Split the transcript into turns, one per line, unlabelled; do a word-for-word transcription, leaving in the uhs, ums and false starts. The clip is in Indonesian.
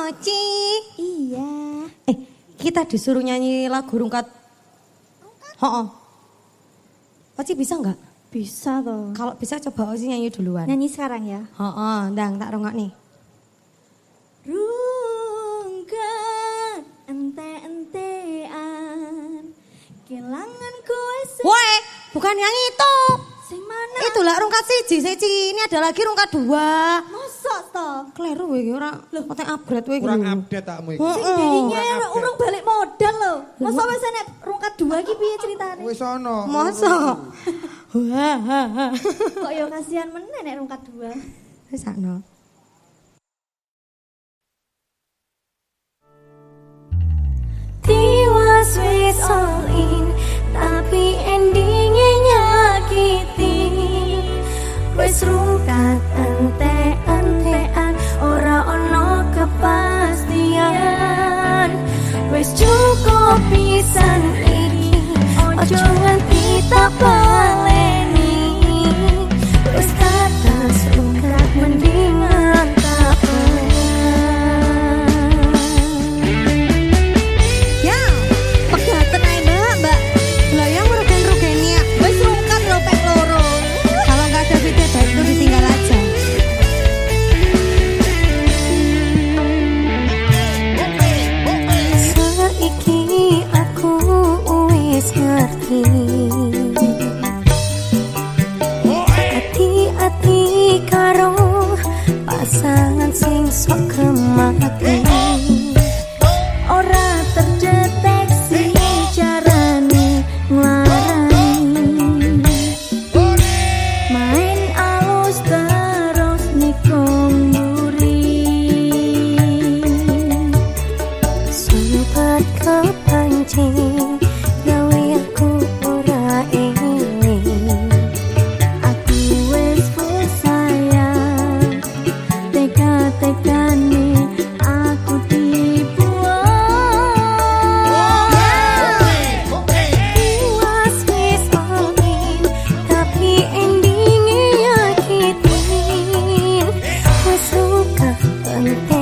Oci.
Iya.
Eh, kita disuruh nyanyi lagu rungkat. Heeh. Oci bisa enggak?
Bisa toh.
Kalau bisa coba Oci nyanyi duluan.
Nyanyi sekarang ya.
Heeh, ndang tak rungok nih.
Rungkat ente-entean kelangan kowe sing.
Woi, bukan yang itu.
Sing mana?
Itulah rungkat siji, siji. Ini ada lagi rungkat dua.
Mosok toh.
Kleru iki ora kote upgrade kowe iki.
Kurang update takmu iki.
Sing dirinya urung balik modal lho. Mosok wis enek rungkat dua iki piye ceritane?
Wis ono.
Mosok. Wah.
Kok yo kasihan meneh nek rungkat dua.
Wis sakno.
Tiwas wis all in, tapi endingnya nyakiti. Wis rungkat ente-entean, ora ono kepastian. Wis cukup pisan iki, ojo nganti tak baleni. Wis katas rungkat mendingan tak hati-hati karo pasangan sing sok kemati. Ora terdeteksi carane nglarani. Main alus terus nikung duri. Sempat kepancing gawe aku ora eling. Aku wis full sayang, teka-tekane aku dibuang. Tiwas wis all in, tapi endingnya nyakitin. Wis suka penting